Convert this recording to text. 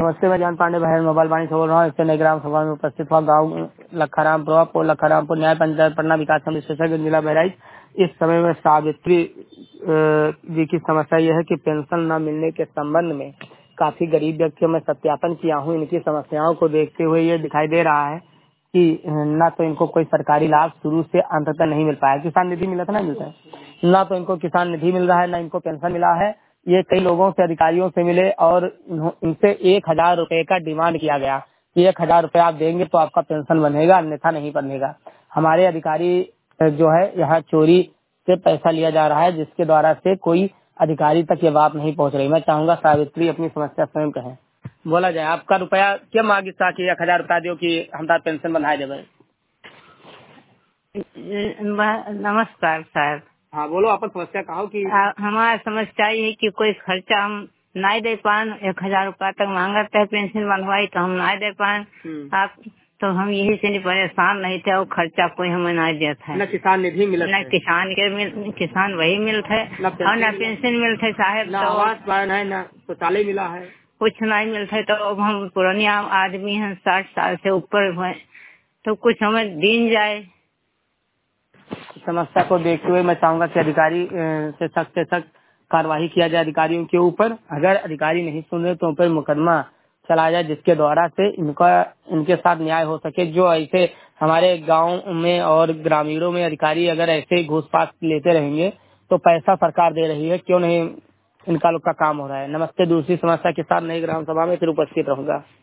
नमस्ते, मैं जान पांडे बहन मोबाइल वाणी से बोल रहा हूँ। इससे नई ग्राम सभा में उपस्थित हुआ गाँव लखरामपुर न्याय पंचायत पटना विकास समिति विशेषज्ञ जिला बहराइच। इस समय में सावित्री जी की समस्या यह है कि पेंशन न मिलने के संबंध में काफी गरीब व्यक्तियों में सत्यापन किया हूँ। इनकी समस्याओं को देखते हुए ये दिखाई दे रहा है कि न तो इनको कोई सरकारी लाभ शुरू से अंत तक नहीं मिल पाया। किसान निधि मिला था, ना मिलता है, ना तो इनको किसान निधि मिल रहा है, ना इनको पेंशन मिला है। ये कई लोगों से, अधिकारियों से मिले और इनसे 1,000 रुपए का डिमांड किया गया कि 1,000 रुपए आप देंगे तो आपका पेंशन बनेगा, अन्यथा नहीं बनेगा। हमारे अधिकारी जो है यहाँ चोरी से पैसा लिया जा रहा है, जिसके द्वारा से कोई अधिकारी तक ये बात नहीं पहुँच रही। मैं चाहूंगा सावित्री अपनी समस्या स्वयं कहें, बोला जाए। आपका रुपया क्या मांगी था कि 1,000 रुपया दो कि हमारा पेंशन बनाए देवे। नमस्कार साहब। हाँ बोलो, अपन समस्या कहो कि हमारा समस्या ये है कि कोई खर्चा हम नहीं दे पाए। 1,000 रुपया तक मांगते है पेंशन बनवाई तो हम नहीं दे पाए। आप तो हम यही से नहीं परेशान नहीं थे और खर्चा कोई हमें नहीं देता है। न किसान निधि मिलता न किसान वही मिलता है और न पेंशन मिलता है साहब। न आवास है, न शौचालय मिला है, कुछ नहीं मिलता है। तो अब हम पुरानिया आदमी हैं, 60 साल से ऊपर है, तो कुछ हमें दिन जाए। समस्या को देखते हुए मैं चाहूंगा कि अधिकारी से सख्त कार्रवाई किया जाए अधिकारियों के ऊपर। अगर अधिकारी नहीं सुन रहे तो उन पर मुकदमा चलाया जाए, जिसके द्वारा से इनके साथ न्याय हो सके। जो ऐसे हमारे गांव में और ग्रामीणों में अधिकारी अगर ऐसे घूस पास लेते रहेंगे तो पैसा सरकार दे रही है, क्यों नहीं इनका लोग का काम हो रहा है। नमस्ते, दूसरी समस्या के साथ नई ग्राम सभा में फिर उपस्थित रहूंगा।